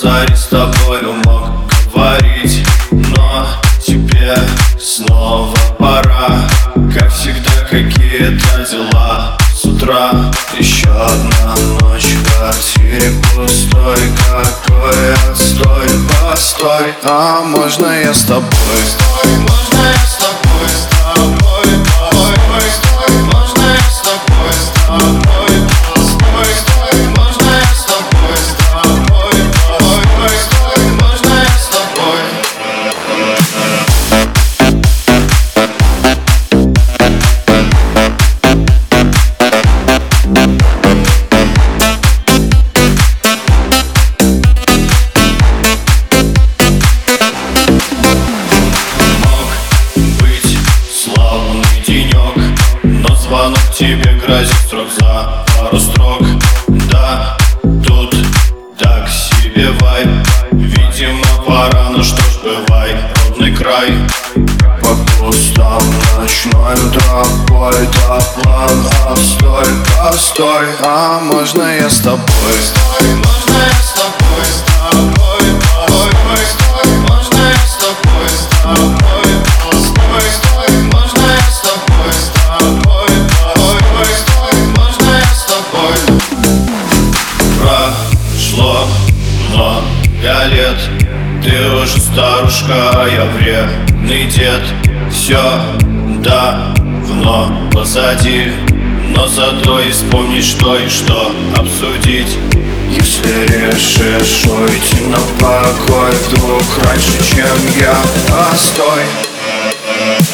зари с тобою мог говорить, но тебе снова пора. Как всегда, какие-то дела. С утра еще одна ночь в квартире пустой. Какой отстой, постой. А можно я с тобой? Можно я с тобой, с тобой, постой, стой. Можно я с тобой, с тобой, постой, стой. Можно я с тобой, с тобой, постой, стой. Можно я с тобой. Звонок тебе грозит срок за пару строк. Да, тут так себе вайб. Видимо, пора, ну что ж, бывай, родной край. По кустам ночной тропой. Да план, стой, постой. А можно я с тобой? Можно я с тобой, с тобой, постой, стой. Можно я с тобой, с тобой, постой, стой. Можно я с тобой, с тобой. Прошло много лет, ты уже старушка, а я вредный дед. Все давно позади, но зато и вспомнить что и что обсудить. Если решишь уйти на покой вдруг раньше, чем я, постой.